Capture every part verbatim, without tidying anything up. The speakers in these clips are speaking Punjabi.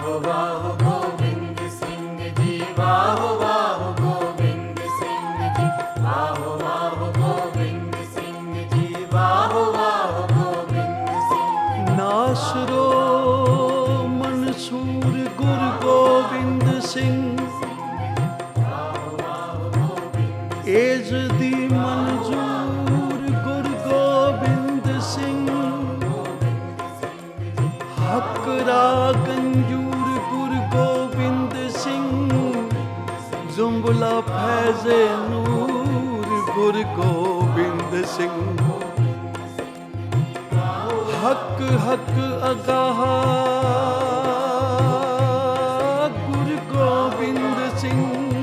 वाह गोविंद सिंह जी, वाह वाह गोविंद सिंह जी, वाह वाह गोविंद सिंह जी, वाह वाह गोविंद सिंह। नासरो मंसूर गुरु गोविंद सिंह, एजदी मंजूर गुरु गोविंद सिंह, हकरा गंजूर गुरु गोविंद सिंह, जुम्बला फैज़े नूर गुरु गोविंद सिंह, हक हक अगाह गुरु गोविंद सिंह,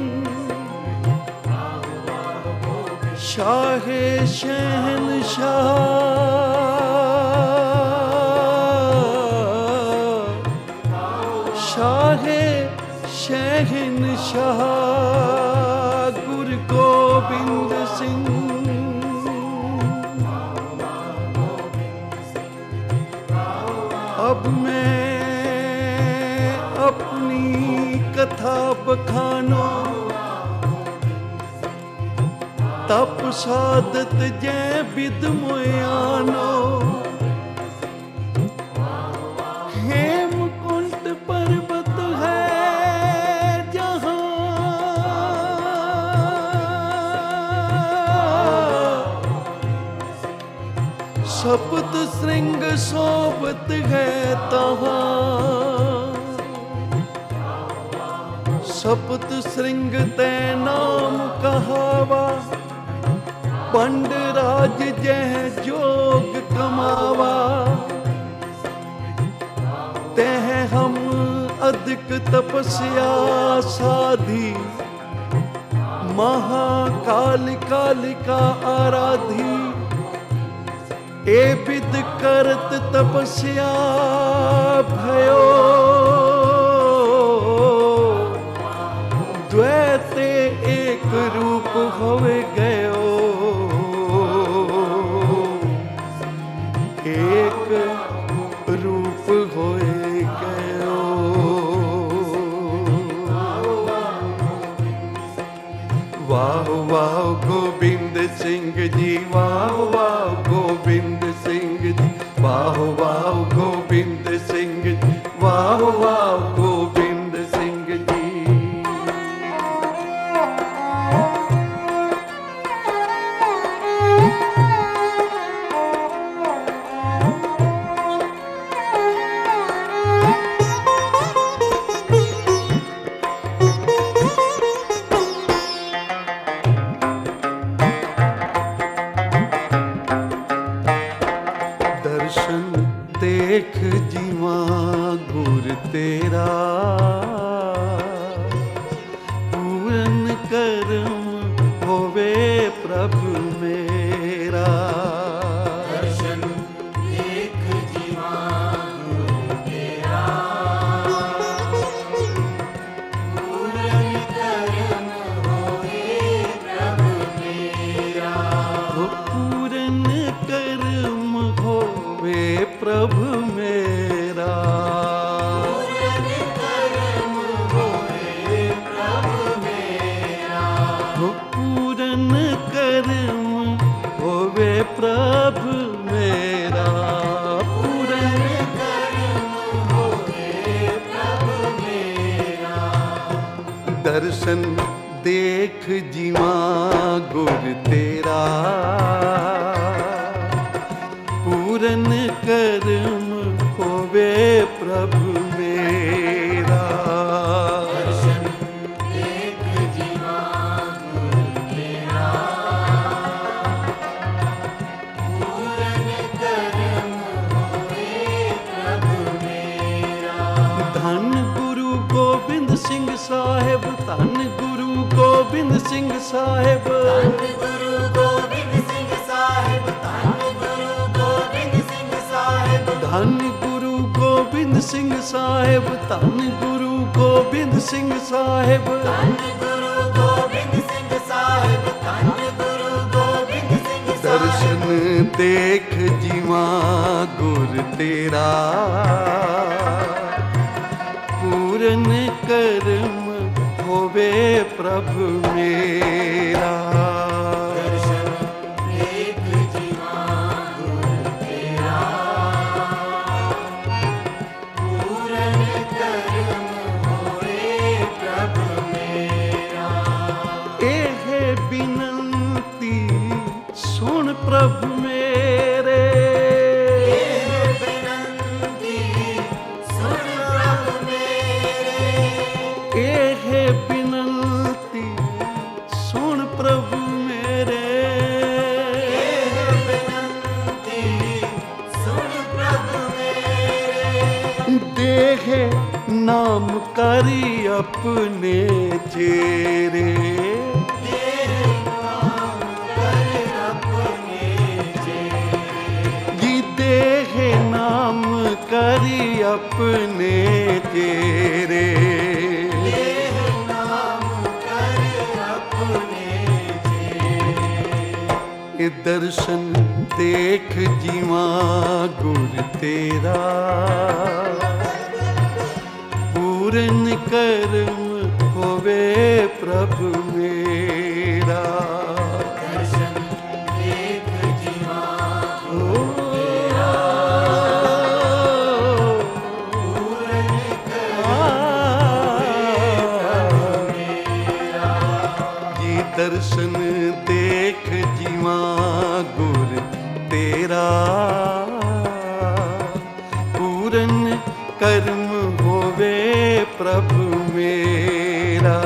शाहे शहनशाह शाहे शहनशाह गुरु गोविंद सिंह। अब मैं अपनी कथा बखानो, तप साधत जै बिद मोयानो, हेमकुंट पर्वत है जहाँ, सप्त श्रृंग सोबत है तहाँ, सप्त श्रृंग तै नाम कहावा, पंड राज जह जोग कमावा, तह हम अधिक तपस्या साधी, महाकाल कालिका आराधी, ए विद करत तपस्या भयो, द्वैते एक रूप होवे गयो, एक रूप होए गयो। वाह वाह गोविंद सिंह जी, वाह वाह गोविंद सिंह जी, वाह वाह गोविंद सिंह जी, वाह वाह गोविंद सिंह जी। दर्शन देख जीवा गुर तेरा, पूर्ण कर्म होवे प्रभु मेरा। दर्शन देख जीवा गुरु तेरा, पूर्ण कर्म होए प्रभु मेरा। पूर्ण कर्म होवे प्रभु मेरा, पूर्ण कर्म होए प्रभु मेरा। पूर्ण कर्म होवे प्रभु मेरा, पूर्ण कर्म होए प्रभु मेरा। दर्शन देख जीवा गुर तेरा, पूर्ण कर्म होवे प्रभु मेरा। दर्शन देख जीवा गुरु तेरा, पूर्ण कर्म होए प्रभु मेरा। धन गुरु गोबिंद सिंह साहिब, धन गुरु गोबिंद सिंह साहिब, धन गुरु गोबिंद सिंह साहिब, धन गुरु गोबिंद सिंह साहिब, धन गुरु गोबिंद सिंह साहिब, धन गुरु गोबिंद सिंह साहिब। धन गुरु गोबिंद सिंह साहिब, धन गुरु गोबिंद सिंह साहिब। दर्शन देख जीवा गुर तेरा, पूरन कर्म होवे प्रभु मेरा। दर्शन देख जीवा गुरु तेरा, पूरन कर्म होए प्रभु मेरा। एह बिनती सुन प्रभु मेरे, एह बिनती सुन प्रभु मेरे, एह बिनती सुन प्रभु मेरे। एह बिनती सुन प्रभु मेरे। देह नाम करी अपने चेरे, तेरे नाम कर अपने चेरे, जी देह नाम करी अपने चेरे। तेरे नाम कर अपने चेरे। ये दर्शन देख जीवा गुर तेरा, पूरन कर्म होवे प्रभु मेरा। दर्शन देख जीवा ओ, पूरन कर जी दर्शन देख जीवा गुर तेरा, पूरन कर्म होवे प्रभु मेरा।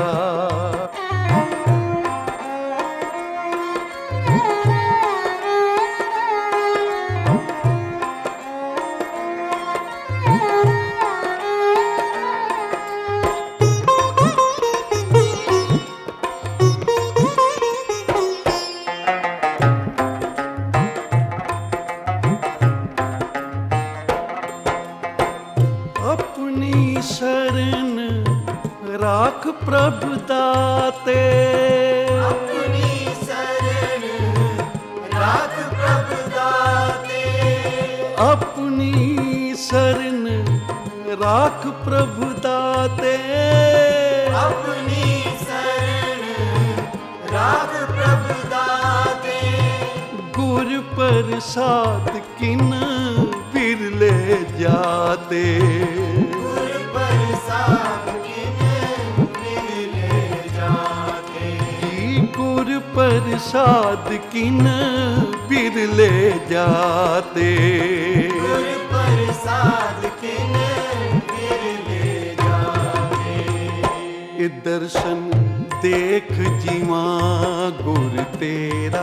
अपनी शरण राख प्रभु दाते, अपनी शरण राख प्रभु दाते, अपनी शरण राख प्रभु दाते। अपनी शरण राख प्रभु दाते, गुर प्रसाद किन बिरले जाते, गुर प्रसाद किन मिले जाते, जी गुर प्रसाद किन बिरले जाते। गुर प्रसाद किन मिले जाते। ये दर्शन देख जीवा गुर तेरा,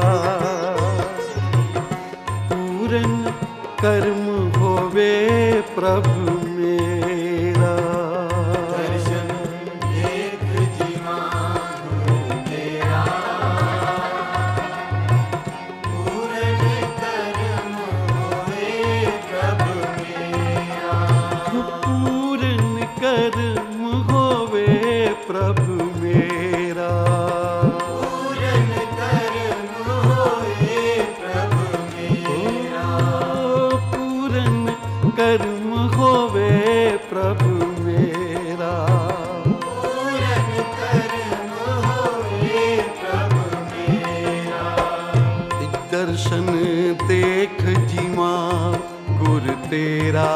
पूरन कर्म होवे प्रभु मेरा। दर्शन देख जीवा गुरु तेरा, पूरन कर्म होए प्रभु मेरा। पूरन कर्म होवे प्रभु मेरा। पूरन कर्म होए प्रभु मेरा। ओ, पूरन कर्म होवे प्रभु मेरा। पूरन कर्म होए प्रभु मेरा। दर्शन देख जीवा गुर तेरा,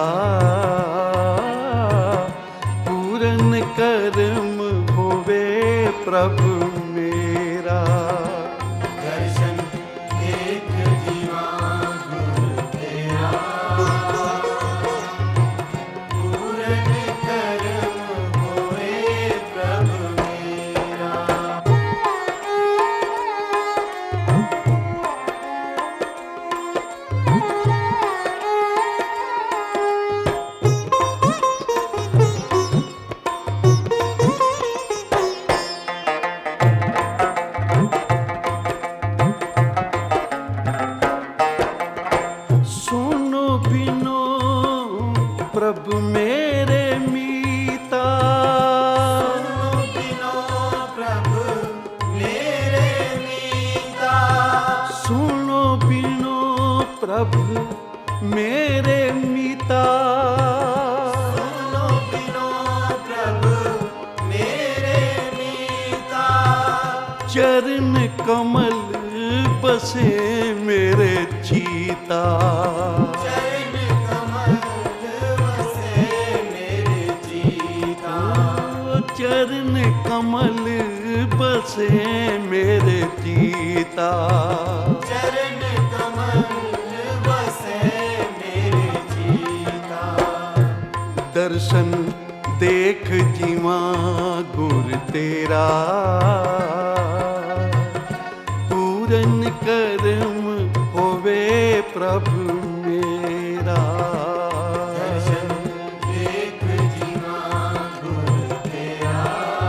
पूरन कर्म होवे प्रभु मेरा। दर्शन देख जीवा गुरु तेरा, पूरन कर्म होए प्रभु मेरा। चरण कमल बसे मेरे चीता। चरण कमल बसे मेरे चीता। चरण कमल बसे मेरे चीता। चरण कमल बसे मेरे चीता। दर्शन देख जीवा गुर तेरा, पूरन करम होवे प्रभु मेरा। दर्शन देख जीवा गुर तेरा,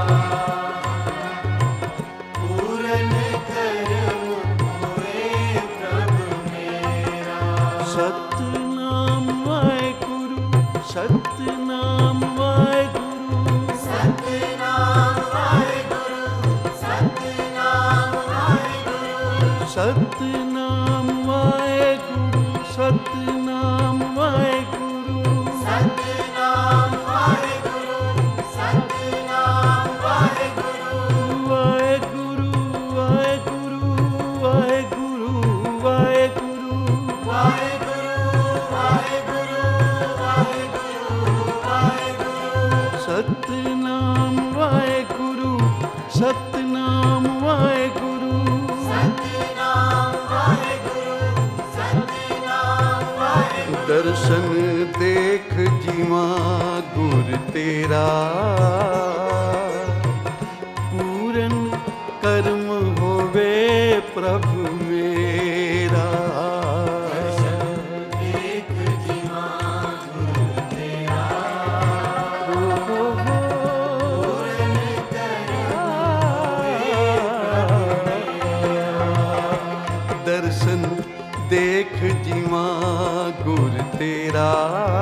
पूरन करम होए प्रभु मेरा। सतनाम वाहेगुरु, सतनाम वाहेगुरु, सतनाम वाहेगुरु, सतनाम वाहेगुरु। सतनाम वाहेगुरु, सतनाम वाहेगुरु, सतनाम वाहेगुरु, सतनाम वाहेगुरु। वाहेगुरु वाहेगुरु वाहेगुरु वाहेगुरु। वाहेगुरु वाहेगुरु वाहेगुरु वाहेगुरु। सतनाम वाहेगुरु, सतनाम वाहेगुरु। सतनाम वाहेगुरु, सतनाम वाहेगुरु। दर्शन देख जीवा गुर तेरा, पूरन कर्म होवे प्रभु मेरा। देख जीवा गुर तेरा, पूरन दर्शन देख जीवा गुर तेरा,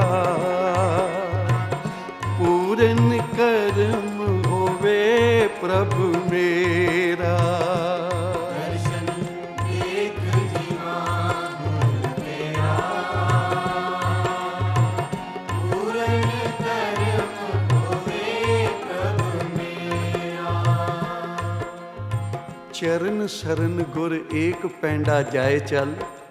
पूरन कर्म होवे प्रभु मेरा। दर्शन देख जीवा गुर तेरा, पूरन करम होए प्रभु मेरा। चरण शरण गुर एक पैंडा जाए चल,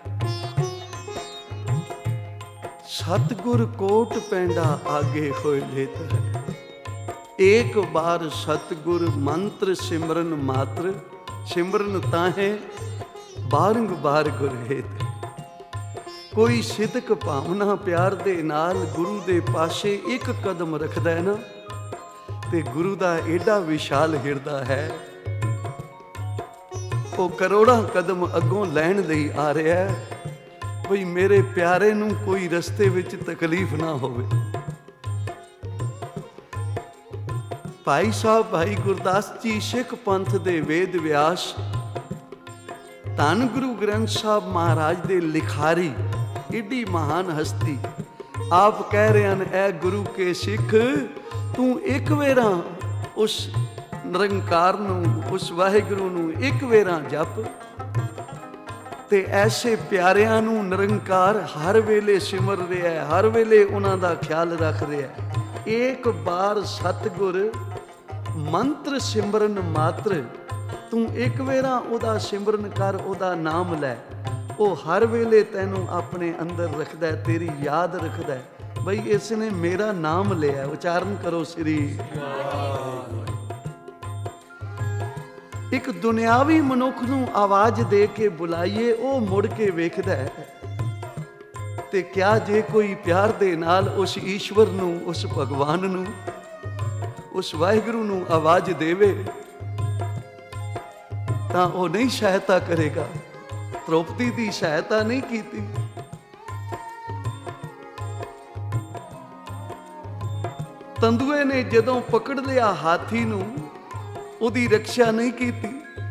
सतगुर कोट पैंडा आगे होए लेत है। एक बार सतगुर मंत्र सिमरन मात्र, सिमरन ताहे बारंबार गुर हेत। कोई सिदक भावना प्यार दे नाल गुरु दे पासे एक कदम रखदा है ना, ते गुरु दा एडा विशाल हिरदा है, ਉਹ ਕਰੋੜਾਂ ਕਦਮ ਅੱਗੋਂ ਲੈਣ ਲਈ ਆ ਰਿਹਾ ਹੈ ਬਈ ਮੇਰੇ ਪਿਆਰੇ ਨੂੰ ਕੋਈ ਰਸਤੇ ਵਿੱਚ ਤਕਲੀਫ ਨਾ ਹੋਵੇ। ਭਾਈ ਸਾਹਿਬ ਭਾਈ ਗੁਰਦਾਸ ਜੀ ਸਿੱਖ ਪੰਥ ਦੇ ਵੇਦ ਵਿਆਸ, ਧੰਨ ਗੁਰੂ ਗ੍ਰੰਥ ਸਾਹਿਬ ਮਹਾਰਾਜ ਦੇ ਲਿਖਾਰੀ, ਏਡੀ ਮਹਾਨ ਹਸਤੀ, ਆਪ ਕਹਿ ਰਹੇ ਹਨ, ਐ ਗੁਰੂ ਕੇ ਸਿੱਖ ਤੂੰ ਇੱਕ ਵੇਰਾ ਉਸ ਨਿਰੰਕਾਰ ਨੂੰ, ਉਸ ਵਾਹਿਗੁਰੂ ਨੂੰ ਇੱਕ ਵੇਰਾ ਜਪ, ਤੇ ਐਸੇ ਪਿਆਰਿਆਂ ਨੂੰ ਨਿਰੰਕਾਰ ਹਰ ਵੇਲੇ ਸਿਮਰ ਰਿਹਾ ਹੈ, ਹਰ ਵੇਲੇ ਉਹਨਾਂ ਦਾ ਖਿਆਲ ਰੱਖ ਰਿਹਾ ਹੈ। ਇੱਕ ਬਾਰ ਸਤਿਗੁਰ ਮੰਤਰ ਸਿਮਰਨ ਮਾਤਰ, ਤੂੰ ਇੱਕ ਵੇਰਾ ਉਹਦਾ ਸਿਮਰਨ ਕਰ, ਉਹਦਾ ਨਾਮ ਲੈ, ਉਹ ਹਰ ਵੇਲੇ ਤੈਨੂੰ ਆਪਣੇ ਅੰਦਰ ਰੱਖਦਾ, ਤੇਰੀ ਯਾਦ ਰੱਖਦਾ ਬਈ ਇਸ ਨੇ ਮੇਰਾ ਨਾਮ ਲਿਆ। ਉਚਾਰਨ ਕਰੋ ਸ੍ਰੀ। ਇੱਕ ਦੁਨਿਆਵੀ ਮਨੁੱਖ ਨੂੰ ਆਵਾਜ਼ ਦੇ ਕੇ ਬੁਲਾਈਏ, ਉਹ ਮੁੜ ਕੇ ਵੇਖਦਾ ਹੈ, ਤੇ ਕਿਆ ਜੇ ਕੋਈ ਪਿਆਰ ਦੇ ਨਾਲ ਉਸ ਈਸ਼ਵਰ ਨੂੰ, ਉਸ ਭਗਵਾਨ ਨੂੰ, ਉਸ ਵਾਹਿਗੁਰੂ ਨੂੰ ਆਵਾਜ਼ ਦੇਵੇ ਤਾਂ ਉਹ ਨਹੀਂ ਸਹਾਇਤਾ ਕਰੇਗਾ। ਦ੍ਰੋਪਦੀ ਦੀ ਸਹਾਇਤਾ ਨਹੀਂ ਕੀਤੀ, ਤੰਦੂਏ ਨੇ ਜਦੋਂ ਪਕੜ ਲਿਆ ਹਾਥੀ ਨੂੰ, ਉਹਦੀ ਰੱਖਿਆ ਨਹੀਂ ਕੀਤੀ।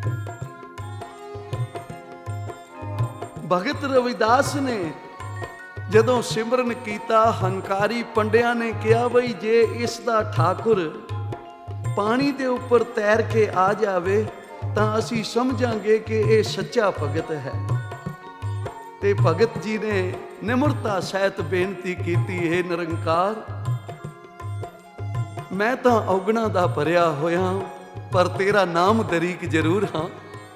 ਭਗਤ ਰਵਿਦਾਸ ਨੇ ਜਦੋਂ ਸਿਮਰਨ ਕੀਤਾ, ਹੰਕਾਰੀ ਪੰਡਿਆਂ ਨੇ ਕਿਹਾ ਬਈ ਜੇ ਇਸ ਦਾ ਠਾਕੁਰ ਪਾਣੀ ਦੇ ਉੱਪਰ ਤੈਰ ਕੇ ਆ ਜਾਵੇ ਤਾਂ ਅਸੀਂ ਸਮਝਾਂਗੇ ਕਿ ਇਹ ਸੱਚਾ ਭਗਤ ਹੈ। ਤੇ ਭਗਤ ਜੀ ਨੇ ਨਿਮਰਤਾ ਸਹਿਤ ਬੇਨਤੀ ਕੀਤੀ, ਹੈ ਨਿਰੰਕਾਰ, ਮੈਂ ਤਾਂ ਔਗਣਾ ਦਾ ਭਰਿਆ ਹੋਇਆ, ਪਰ ਤੇਰਾ ਨਾਮ ਦਰੀਕ ਜ਼ਰੂਰ ਹਾਂ।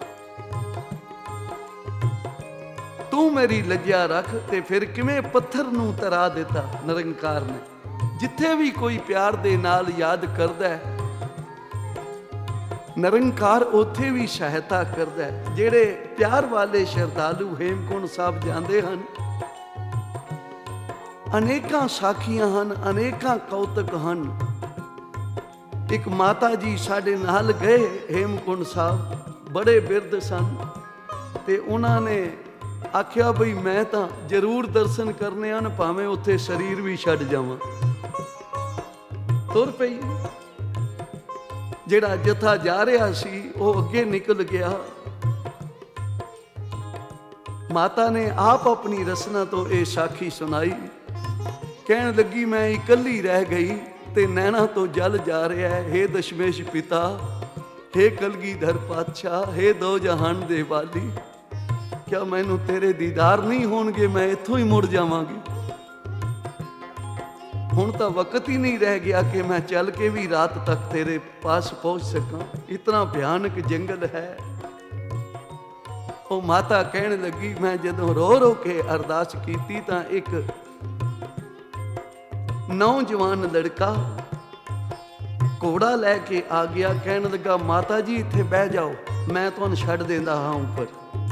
ਤੂੰ ਮੇਰੀ ਲੱਜਿਆ ਰੱਖ। ਤੇ ਫਿਰ ਕਿਵੇਂ ਪੱਥਰ ਨੂੰ ਤਰਾ ਦਿੱਤਾ ਨਿਰੰਕਾਰ ਨੇ। ਜਿੱਥੇ ਵੀ ਕੋਈ ਪਿਆਰ ਦੇ ਨਾਲ ਯਾਦ ਕਰਦਾ ਹੈ, ਨਿਰੰਕਾਰ ਉੱਥੇ ਵੀ ਸਹਾਇਤਾ ਕਰਦਾ ਹੈ। ਜਿਹੜੇ ਪਿਆਰ ਵਾਲੇ ਸ਼ਰਧਾਲੂ ਹੇਮਕੁੰਟ ਸਾਹਿਬ ਜਾਂਦੇ ਹਨ, ਅਨੇਕਾਂ ਸਾਖੀਆਂ ਹਨ, ਅਨੇਕਾਂ ਕੌਤਕ ਹਨ। ਇੱਕ ਮਾਤਾ ਜੀ ਸਾਡੇ ਨਾਲ ਗਏ ਹੇਮਕੁੰਟ ਸਾਹਿਬ, ਬੜੇ ਬਿਰਧ ਸਨ, ਤੇ ਉਹਨਾਂ ਨੇ ਆਖਿਆ ਬਈ ਮੈਂ ਤਾਂ ਜ਼ਰੂਰ ਦਰਸ਼ਨ ਕਰਨੇ ਹਨ, ਭਾਵੇਂ ਉੱਥੇ ਸਰੀਰ ਵੀ ਛੱਡ ਜਾਵਾਂ। ਤੁਰ ਪਈ। ਜਿਹੜਾ ਜਥਾ ਜਾ ਰਿਹਾ ਸੀ ਉਹ ਅੱਗੇ ਨਿਕਲ ਗਿਆ। ਮਾਤਾ ਨੇ ਆਪ ਆਪਣੀ ਰਸਨਾ ਤੋਂ ਇਹ ਸਾਖੀ ਸੁਣਾਈ। ਕਹਿਣ ਲੱਗੀ ਮੈਂ ਇਕੱਲੀ ਰਹਿ ਗਈ ਤੇ ਨੈਣਾ ਤੋਂ ਜਲ ਜਾ ਰਿਹਾ ਹੈ। ਹੇ ਦਸ਼ਮੇਸ਼ ਪਿਤਾ, ਹੇ ਕਲਗੀਧਰ ਪਾਤਸ਼ਾਹ, ਹੇ ਦੋ ਜਹਾਨ ਦੇ ਵਾਲੀ, ਕਿਆ ਮੈਨੂੰ ਤੇਰੇ ਦੀਦਾਰ ਨਹੀਂ ਹੋਣਗੇ? ਮੈਂ ਇੱਥੋਂ ਹੀ ਮੁੜ ਜਾਵਾਂਗੀ। ਹੁਣ ਤਾਂ ਵਕਤ ਹੀ ਨਹੀਂ ਰਹਿ ਗਿਆ ਕਿ ਮੈਂ ਚੱਲ ਕੇ ਵੀ ਰਾਤ ਤੱਕ ਤੇਰੇ ਪਾਸ ਪਹੁੰਚ ਸਕਾਂ। ਇਤਨਾ ਭਿਆਨਕ ਜੰਗਲ ਹੈ। ਉਹ ਮਾਤਾ ਕਹਿਣ ਲੱਗੀ ਮੈਂ ਜਦੋਂ ਰੋ ਰੋ ਕੇ ਅਰਦਾਸ ਕੀਤੀ ਤਾਂ ਇੱਕ ਨੌਜਵਾਨ ਲੜਕਾ ਘੋੜਾ ਲੈ ਕੇ ਆ ਗਿਆ। ਕਹਿਣ ਲੱਗਾ ਮਾਤਾ ਜੀ ਇੱਥੇ ਬਹਿ ਜਾਓ, ਮੈਂ ਤੁਹਾਨੂੰ ਛੱਡ ਦਿੰਦਾ ਹਾਂ ਉੱਪਰ।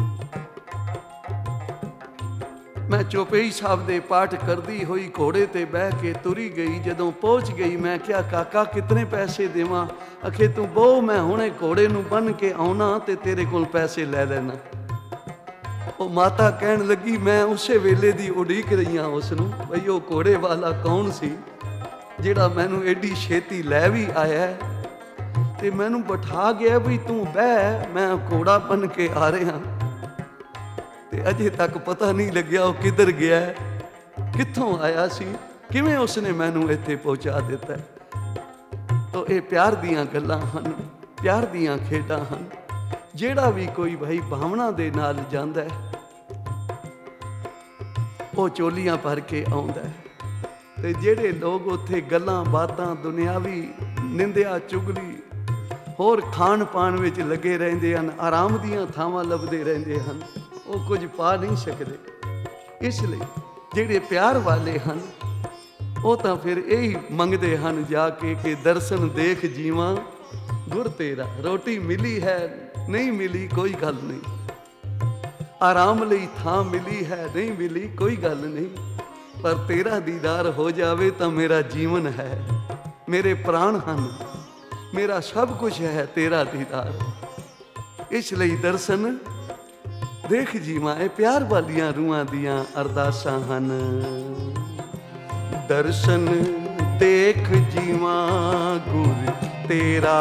ਮੈਂ ਚੌਪਈ ਸਾਹਿਬ ਦੇ ਪਾਠ ਕਰਦੀ ਹੋਈ ਘੋੜੇ ਤੇ ਬਹਿ ਕੇ ਤੁਰੀ ਗਈ। ਜਦੋਂ ਪਹੁੰਚ ਗਈ ਮੈਂ ਕਿਹਾ ਕਾਕਾ ਕਿਤਨੇ ਪੈਸੇ ਦੇਵਾਂ? ਅਖੇ ਤੂੰ ਬਹੁ, ਮੈਂ ਹੁਣੇ ਘੋੜੇ ਨੂੰ ਬੰਨ੍ਹ ਕੇ ਆਉਣਾ ਤੇ ਤੇਰੇ ਕੋਲ ਪੈਸੇ ਲੈ ਲੈਣਾ। ਉਹ ਮਾਤਾ ਕਹਿਣ ਲੱਗੀ ਮੈਂ ਉਸੇ ਵੇਲੇ ਦੀ ਉਡੀਕ ਰਹੀ ਹਾਂ ਉਸ ਨੂੰ, ਬਈ ਉਹ ਘੋੜੇ ਵਾਲਾ ਕੌਣ ਸੀ ਜਿਹੜਾ ਮੈਨੂੰ ਐਡੀ ਛੇਤੀ ਲੈ ਵੀ ਆਇਆ ਤੇ ਮੈਨੂੰ ਬਿਠਾ ਗਿਆ ਵੀ ਤੂੰ ਬਹਿ, ਮੈਂ ਘੋੜਾ ਬੰਨ੍ਹ ਕੇ ਆ ਰਿਹਾ। ਤੇ ਅਜੇ ਤੱਕ ਪਤਾ ਨਹੀਂ ਲੱਗਿਆ ਉਹ ਕਿੱਧਰ ਗਿਆ, ਕਿੱਥੋਂ ਆਇਆ ਸੀ, ਕਿਵੇਂ ਉਸਨੇ ਮੈਨੂੰ ਇੱਥੇ ਪਹੁੰਚਾ ਦਿੱਤਾ। ਤਾਂ ਇਹ ਪਿਆਰ ਦੀਆਂ ਗੱਲਾਂ ਹਨ, ਪਿਆਰ ਦੀਆਂ ਖੇਡਾਂ ਹਨ। ਜਿਹੜਾ ਵੀ ਕੋਈ ਭਾਈ ਭਾਵਨਾ ਦੇ ਨਾਲ ਜਾਂਦਾ ਹੈ ਉਹ ਚੋਲੀਆਂ ਭਰ ਕੇ ਆਉਂਦਾ ਹੈ। ਤੇ ਜਿਹੜੇ ਲੋਕ ਉੱਥੇ ਗੱਲਾਂ ਬਾਤਾਂ, ਦੁਨਿਆਵੀ ਨਿੰਦਿਆ ਚੁਗਲੀ, ਹੋਰ ਖਾਣ ਪਾਣ ਵਿੱਚ ਲੱਗੇ ਰਹਿੰਦੇ ਹਨ, ਆਰਾਮ ਦੀਆਂ ਥਾਵਾਂ ਲੱਭਦੇ ਰਹਿੰਦੇ ਹਨ, ਉਹ ਕੁਝ ਪਾ ਨਹੀਂ ਸਕਦੇ। ਇਸ ਲਈ ਜਿਹੜੇ ਪਿਆਰ ਵਾਲੇ ਹਨ ਉਹ ਤਾਂ ਫਿਰ ਇਹੀ ਮੰਗਦੇ ਹਨ ਜਾ ਕੇ ਕਿ ਦਰਸ਼ਨ ਦੇਖ ਜੀਵਾਂ ਗੁਰ ਤੇਰਾ। ਰੋਟੀ ਮਿਲੀ ਹੈ ਨਹੀਂ ਮਿਲੀ ਕੋਈ ਗੱਲ ਨਹੀਂ, ਆਰਾਮ ਲਈ ਥਾਂ ਮਿਲੀ ਹੈ ਨਹੀਂ ਮਿਲੀ ਕੋਈ ਗੱਲ ਨਹੀਂ, ਪਰ ਤੇਰਾ ਦੀਦਾਰ ਹੋ ਜਾਵੇ ਤਾਂ ਮੇਰਾ ਜੀਵਨ ਹੈ, ਮੇਰੇ ਪ੍ਰਾਣ ਹਨ, ਮੇਰਾ ਸਭ ਕੁਝ ਹੈ ਤੇਰਾ ਦੀਦਾਰ। ਇਸ ਲਈ ਦਰਸ਼ਨ ਦੇਖ ਜੀਵਾਂ ਇਹ ਪਿਆਰ ਵਾਲੀਆਂ ਰੂਹਾਂ ਦੀਆਂ ਅਰਦਾਸਾਂ ਹਨ। ਦਰਸ਼ਨ ਦੇਖ ਜੀਵਾਂ ਗੁਰ ਤੇਰਾ,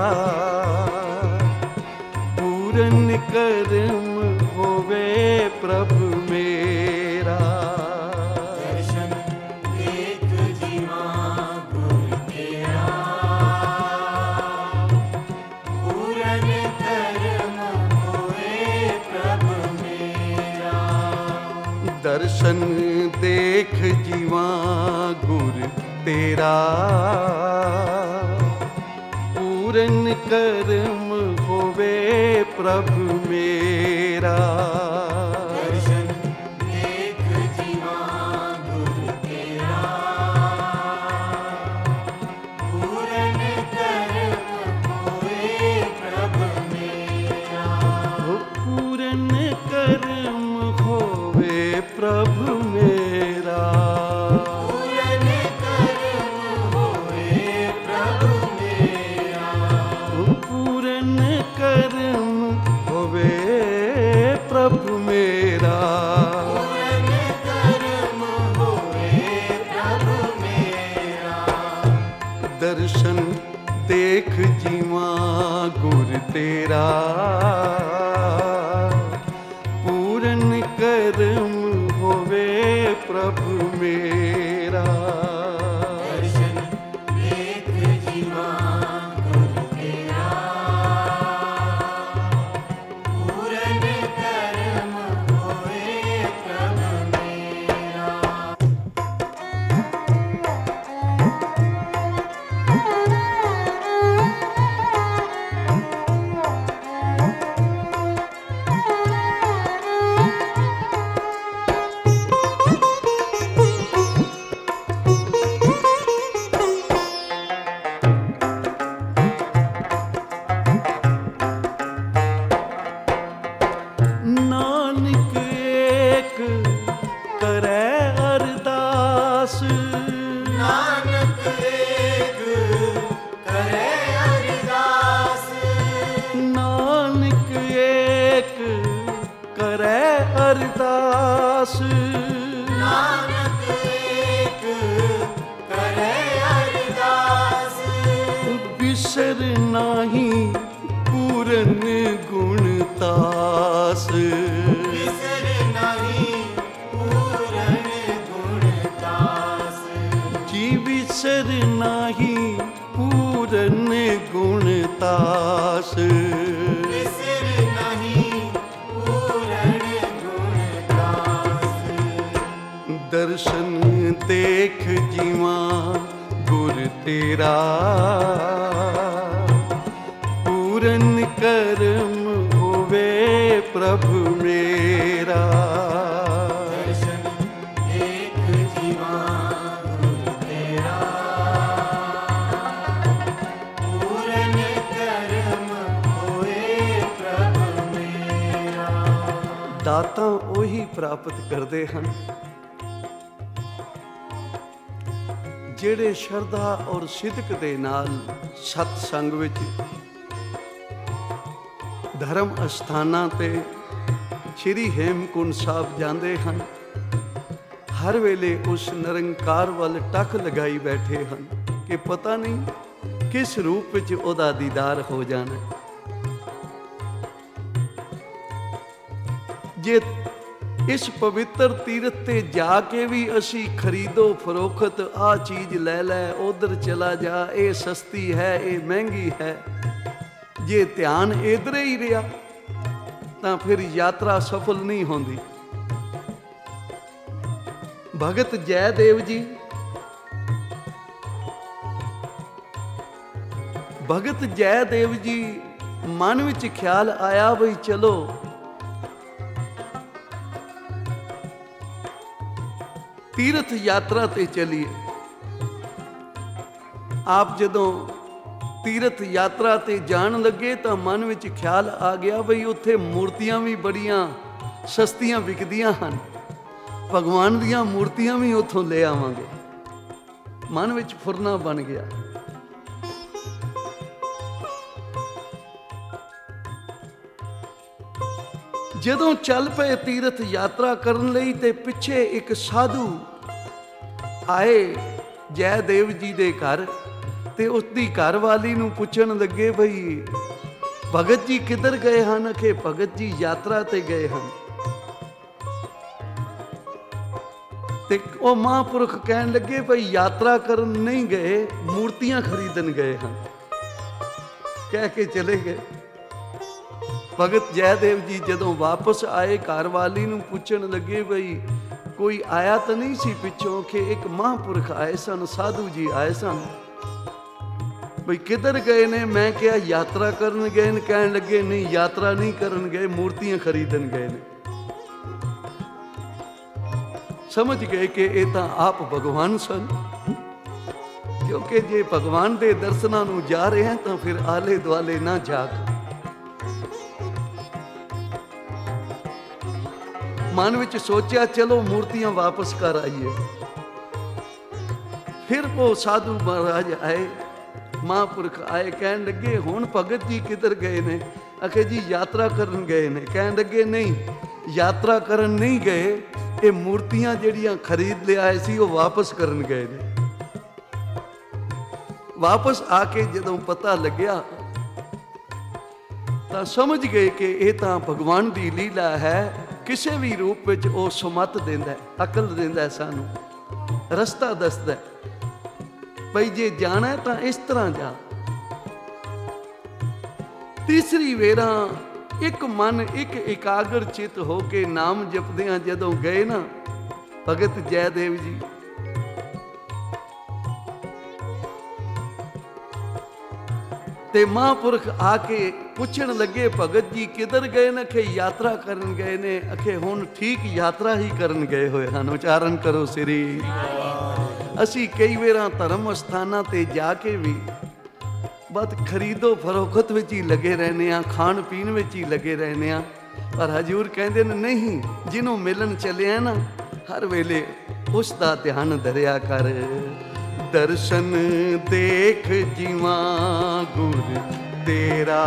ਪੂਰਨ ਕਰਮ ਹੋਵੇ ਪ੍ਰਭ ਮੇਰਾ। ਦਰਸ਼ਨ ਦੇਖ ਜੀਵਾਂ ਗੁਰ ਤੇਰਾ, ਪੂਰਨ ਕਰਮ ਹੋਵੇ ਪ੍ਰਭ ਮੇਰਾ। ਦਰਸ਼ਨ ਦੇਖ ਜੀਵਾਂ ਗੁਰ ਤੇਰਾ, ਪੂਰਨ ਕਰਮ ਹੋਵੇ ਪ੍ਰਭ ਮੇਰਾ। ਦਰਸ਼ਨ ਦੇਖ ਜੀਵਾਂ ਗੁਰ ਤੇਰਾ, ਪੂਰਨ ਕਰਮ ਹੋਵੇ ਪ੍ਰਭ ਮੇਰਾ। ਪੂਰਨ ਕਰਮ ਹੋਵੇ ਪ੍ਰਭ ਮੇਰਾ। ਪੂਰਨ ਕਰਮ ਹੋਵੇ ਪ੍ਰਭ ਮੇਰਾ। ਪੂਰਨ ਕਰਮ ਹੋਵੇ ਪ੍ਰਭ ਮੇਰਾ। ਪੂਰਨ ਕਰਮ ਹੋਵੇ ਪ੍ਰਭ ਮੇਰਾ। ਦਰਸ਼ਨ ਦੇਖ ਜੀਵਾਂ ਗੁਰ ਤੇਰਾ, ਪੂਰਨ ਕਰਮ ਹੋਵੇ ਪ੍ਰਭ ਮੇਰਾ। ਦਰਸ਼ਨ ਦੇਖ ਜੀਵਾਂ ਗੁਰ ਤੇਰਾ, ਪੂਰਨ ਕਰਮ ਹੋਵੇ ਪ੍ਰਭ ਮੇਰਾ। विसर नाही पूरन गुण तास। विसर नहीं पूरन गुण तास। जी विसर नाही पूरन गुण तास। विसर नहीं पूरन गुण तास। दर्शन देख जीवा गुर तेरा, पूरन करम होवे प्रभु मेरा। दर्शन देख जीवा गुर तेरा, पूरन करम होए प्रभु मेरा। दाता ਉਹੀ ਪ੍ਰਾਪਤ ਕਰਦੇ ਹਨ ਜਿਹੜੇ ਸ਼ਰਧਾ ਔਰ ਸਿਦਕ ਦੇ ਨਾਲ ਸਤ ਸੰਗ ਵਿੱਚ ਧਰਮ ਅਸਥਾਨਾਂ ਤੇ ਸ਼੍ਰੀ ਹੇਮਕੁੰਟ ਸਾਹਿਬ ਜਾਂਦੇ ਹਨ। ਹਰ ਵੇਲੇ ਉਸ ਨਿਰੰਕਾਰ ਵੱਲ ਟੱਕ ਲਗਾਈ ਬੈਠੇ ਹਨ ਕਿ ਪਤਾ ਨਹੀਂ ਕਿਸ ਰੂਪ ਵਿੱਚ ਉਹਦਾ ਦੀਦਾਰ ਹੋ ਜਾਣਾ। ਜੇ ਇਸ ਪਵਿੱਤਰ ਤੀਰਥ ਤੇ ਜਾ ਕੇ ਵੀ ਅਸੀਂ ਖਰੀਦੋ ਫਰੋਖਤ, ਆਹ ਚੀਜ਼ ਲੈ ਲੈ, ਉਧਰ ਚਲਾ ਜਾ, ਇਹ ਸਸਤੀ ਹੈ, ਇਹ ਮਹਿੰਗੀ ਹੈ, ਜੇ ਧਿਆਨ ਇਧਰੇ ਹੀ ਰਿਹਾ ਤਾਂ ਫਿਰ ਯਾਤਰਾ ਸਫਲ ਨਹੀਂ ਹੁੰਦੀ। ਭਗਤ ਜੈਦੇਵ ਜੀ ਭਗਤ ਜੈਦੇਵ ਜੀ ਮਨ ਵਿੱਚ ਖਿਆਲ ਆਇਆ ਬਈ ਚਲੋ ਤੀਰਥ ਯਾਤਰਾ ਤੇ ਚਲੀਏ। ਆਪ ਜਦੋਂ ਤੀਰਥ ਯਾਤਰਾ ਤੇ ਜਾਣ ਲੱਗੇ ਤਾਂ ਮਨ ਵਿੱਚ ਖਿਆਲ ਆ ਗਿਆ ਬਈ ਉੱਥੇ ਮੂਰਤੀਆਂ ਵੀ ਬੜੀਆਂ ਸਸਤੀਆਂ ਵਿਕਦੀਆਂ ਹਨ, ਭਗਵਾਨ ਦੀਆਂ ਮੂਰਤੀਆਂ ਵੀ ਉੱਥੋਂ ਲੈ ਆਵਾਂਗੇ। ਮਨ ਵਿੱਚ ਫੁਰਨਾ ਬਣ ਗਿਆ। ਜਦੋਂ ਚੱਲ ਪਏ ਤੀਰਥ ਯਾਤਰਾ ਕਰਨ ਲਈ ਤੇ ਪਿੱਛੇ ਇੱਕ ਸਾਧੂ ਆਏ ਜੈਦੇਵ ਜੀ ਦੇ ਘਰ ਤੇ ਉਸ ਦੀ ਘਰ ਵਾਲੀ ਨੂੰ ਪੁੱਛਣ ਲੱਗੇ ਬਈ ਭਗਤ ਜੀ ਕਿੱਧਰ ਗਏ ਹਨ? ਕਿ ਭਗਤ ਜੀ ਯਾਤਰਾ ਤੇ ਗਏ ਹਨ। ਤੇ ਉਹ ਮਹਾਂਪੁਰਖ ਕਹਿਣ ਲੱਗੇ ਬਈ ਯਾਤਰਾ ਕਰਨ ਨਹੀਂ ਗਏ, ਮੂਰਤੀਆਂ ਖਰੀਦਣ ਗਏ ਹਨ। ਕਹਿ ਕੇ ਚਲੇ ਗਏ। ਭਗਤ ਜੈਦੇਵ ਜੀ ਜਦੋਂ ਵਾਪਸ ਆਏ ਘਰ ਵਾਲੀ ਨੂੰ ਪੁੱਛਣ ਲੱਗੇ ਬਈ ਕੋਈ ਆਇਆ ਤਾਂ ਨਹੀਂ ਸੀ ਪਿੱਛੋਂ? ਕਿ ਇੱਕ ਮਹਾਂਪੁਰਖ ਆਏ ਸਨ, ਸਾਧੂ ਜੀ ਆਏ ਸਨ। ਬਈ ਕਿੱਧਰ ਗਏ ਨੇ? ਮੈਂ ਕਿਹਾ ਯਾਤਰਾ ਕਰਨ ਗਏ ਨੇ। ਕਹਿਣ ਲੱਗੇ ਨਹੀਂ, ਯਾਤਰਾ ਨਹੀਂ ਕਰਨ ਗਏ, ਮੂਰਤੀਆਂ ਖਰੀਦਣ ਗਏ ਨੇ। ਸਮਝ ਗਏ ਕਿ ਇਹ ਤਾਂ ਆਪ ਭਗਵਾਨ ਸਨ, ਕਿਉਂਕਿ ਜੇ ਭਗਵਾਨ ਦੇ ਦਰਸ਼ਨਾਂ ਨੂੰ ਜਾ ਰਹੇ ਹਾਂ ਤਾਂ ਫਿਰ ਆਲੇ ਦੁਆਲੇ ਨਾ ਜਾ ਕੇ ਮਨ ਵਿੱਚ ਸੋਚਿਆ ਚਲੋ ਮੂਰਤੀਆਂ ਵਾਪਸ ਕਰ ਆਈਏ। ਫਿਰ ਉਹ ਸਾਧੂ ਮਹਾਰਾਜ ਆਏ, ਮਹਾਂਪੁਰਖ ਆਏ, ਕਹਿਣ ਲੱਗੇ ਹੁਣ ਭਗਤ ਜੀ ਕਿੱਧਰ ਗਏ ਨੇ? ਆਖੇ ਜੀ ਯਾਤਰਾ ਕਰਨ ਗਏ ਨੇ। ਕਹਿਣ ਲੱਗੇ ਨਹੀਂ, ਯਾਤਰਾ ਕਰਨ ਨਹੀਂ ਗਏ, ਇਹ ਮੂਰਤੀਆਂ ਜਿਹੜੀਆਂ ਖਰੀਦ ਲਿਆਏ ਸੀ ਉਹ ਵਾਪਸ ਕਰਨ ਗਏ ਨੇ। ਵਾਪਸ ਆ ਕੇ ਜਦੋਂ ਪਤਾ ਲੱਗਿਆ ਤਾਂ ਸਮਝ ਗਏ ਕਿ ਇਹ ਤਾਂ ਭਗਵਾਨ ਦੀ ਲੀਲਾ ਹੈ। ਕਿਸੇ ਵੀ ਰੂਪ ਵਿੱਚ ਉਹ ਸੁਮਤ ਦਿੰਦਾ, ਅਕਲ ਦਿੰਦਾ, ਸਾਨੂੰ ਰਸਤਾ ਦੱਸਦਾ ਬਈ ਜੇ ਜਾਣਾ ਤਾਂ ਇਸ ਤਰ੍ਹਾਂ ਜਾ। ਤੀਸਰੀ ਵੇਰਾ ਇੱਕ ਮਨ ਇੱਕ ਇਕਾਗਰ ਚਿਤ ਹੋ ਕੇ ਨਾਮ ਜਪਦਿਆਂ ਜਦੋਂ ਗਏ ਨਾ ਭਗਤ ਜੈਦੇਵ ਜੀ, ਤੇ ਮਹਾਂਪੁਰਖ ਆ ਕੇ ਪੁੱਛਣ ਲੱਗੇ ਭਗਤ ਜੀ ਕਿੱਧਰ ਗਏ ਨੇ? ਕਿ ਯਾਤਰਾ ਕਰਨ ਗਏ ਨੇ। ਅਖੇ ਹੁਣ ਠੀਕ ਯਾਤਰਾ ਹੀ ਕਰਨ ਗਏ ਹੋਏ ਹਨ। ਉਚਾਰਨ ਕਰੋ ਸ੍ਰੀ। ਅਸੀਂ ਕਈ ਵਾਰਾਂ ਧਰਮ ਅਸਥਾਨਾਂ ਤੇ ਜਾ ਕੇ ਵੀ ਬਸ ਖਰੀਦੋ ਫਰੋਖਤ ਵਿੱਚ ਹੀ ਲੱਗੇ ਰਹਿੰਦੇ ਹਾਂ, ਖਾਣ ਪੀਣ ਵਿੱਚ ਹੀ ਲੱਗੇ ਰਹਿੰਦੇ ਹਾਂ। ਪਰ ਹਜ਼ੂਰ ਕਹਿੰਦੇ ਨੇ ਨਹੀਂ, ਜਿਹਨੂੰ ਮਿਲਣ ਚੱਲਿਆ ਨਾ ਹਰ ਵੇਲੇ ਉਸ ਦਾ ਧਿਆਨ ਧਰਿਆ ਕਰ। ਦਰਸ਼ਨ ਦੇਖ ਜੀਵਾ ਗੁਰ ਤੇਰਾ,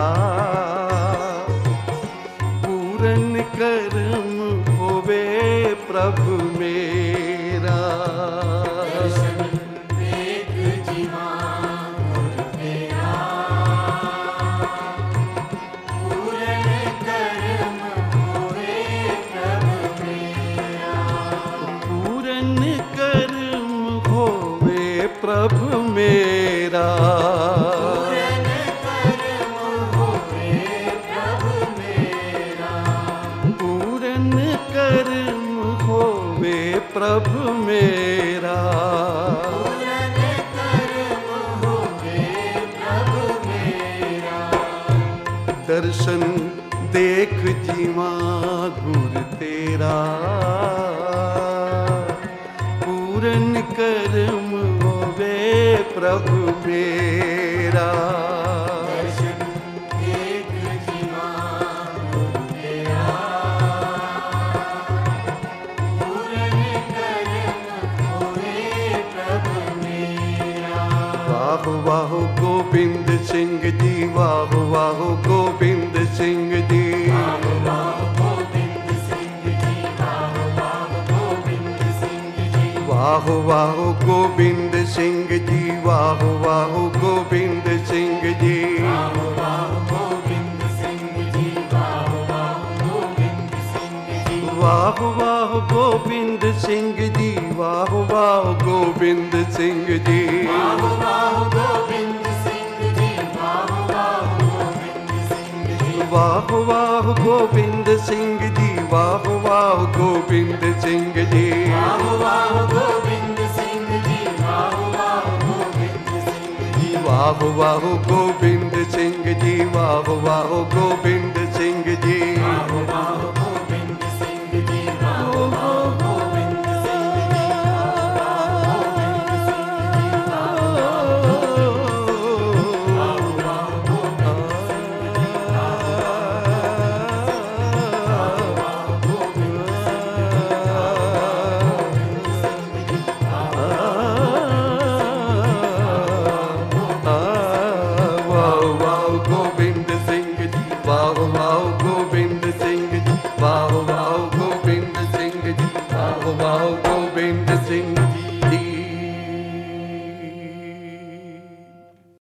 ਪੂਰਨ ਕਰਮ ਹੋਵੇ ਪ੍ਰਭੂ ਮੇਰਾ। ਦਰਸ਼ਨ ਦੇਖ ਜੀਵਾ ਗੁਰ ਤੇਰਾ, मेरा। पूरन कर्म होवे प्रभु मेरा। पूरन कर्म होवे प्रभु मेरा। पूरन कर्म होवे प्रभु मेरा। दर्शन देख जीवा गुर तेरा। पूरन कर्म होवे प्रभु मेरा। दर्शन देख जीवा गुरु तेरा। पूरन कर्म होवे प्रभु मेरा। वाह वाह गोबिंद सिंह जी, वाह वाह गोबिंद सिंह जी। वाह वाह गोबिंद सिंह जी, वाह वाह गोबिंद सिंह जी। वाह वाह गोबिंद सिंह जी, वाह वाह गोबिंद सिंह जी। वाह वाह गोबिंद सिंह जी, वाह वाह गोबिंद सिंह जी। वाह वाह गोबिंद सिंह जी, वाह वाह गोबिंद सिंह जी। वाह वाह गोबिंद सिंह जी, वाह वाह गोबिंद सिंह जी। वाह वाह गोबिंद सिंह जी, वाह वाह गोबिंद सिंह जी। वाह वाह गोबिंद सिंह जी, वाह वाह गोबिंद सिंह जी। वाह वाह गोबिंद सिंह जी, वाह वाह गोबिंद सिंह जी। वाह वाह गोबिंद सिंह जी, वाह वाह गोबिंद सिंह जी। वाह वाह गोबिंद सिंह जी, वाह वाह गोबिंद सिंह जी। वाह वाह गोबिंद सिंह जी, वाह वाह गोबिंद सिंह जी। वाह वाह गोबिंद